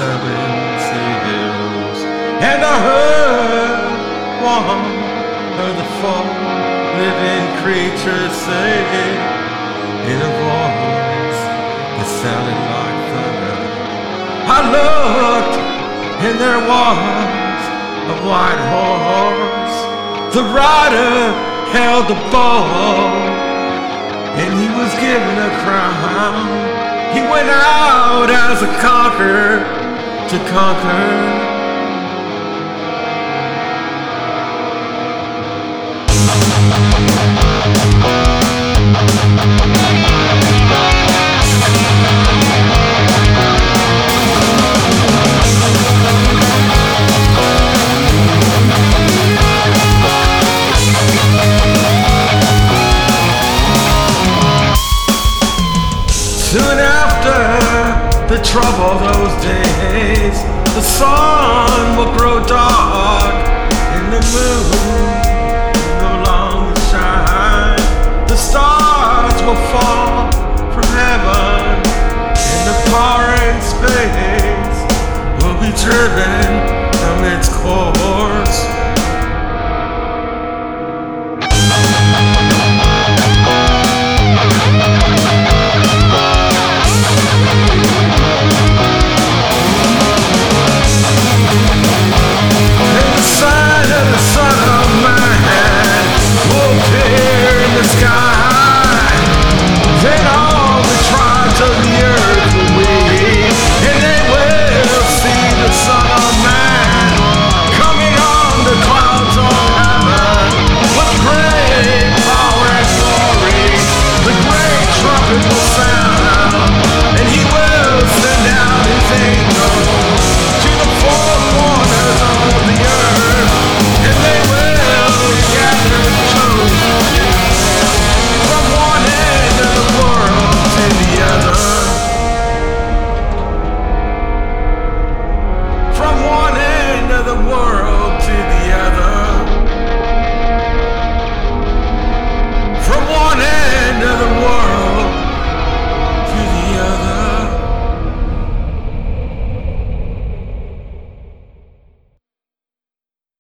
seven seals. And I heard one of the four living creatures say in a voice that sounded like thunder. I looked and there was a white horse. The rider held the bow and he was given a crown. He went out as a conqueror to conquer. Soon after the trouble those days, the sun will grow dark and the moon will no longer shine. The stars will fall from heaven and the power in space will be driven from its core.